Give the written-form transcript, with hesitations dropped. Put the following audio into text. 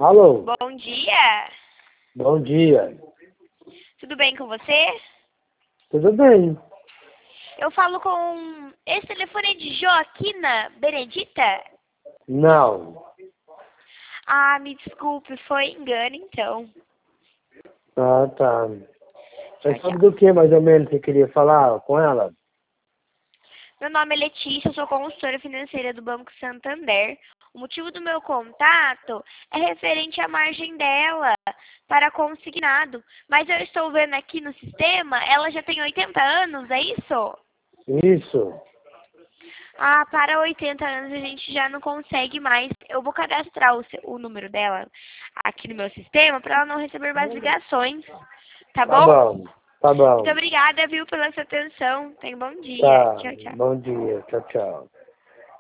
Alô? Bom dia. Bom dia. Tudo bem com você? Tudo bem? Eu falo com... Esse telefone é de Joaquina Benedita? Não. Ah, me desculpe, foi engano então. Ah, tá. Mas Tchau, sobre tchau. do que mais ou menos você queria falar com ela? Meu nome é Letícia, eu sou consultora financeira do Banco Santander. O motivo do meu contato é referente à margem dela para consignado. Mas eu estou vendo aqui no sistema, ela já tem 80 anos, é isso? Isso. Ah, para 80 anos a gente já não consegue mais. Eu vou cadastrar o número dela aqui no meu sistema para ela não receber mais ligações. Tá Tá bom? bom. Tá Muito bom. obrigada, viu, pela sua atenção. Tenha um bom dia. Tá. Tchau, tchau. Bom dia. Tchau, tchau.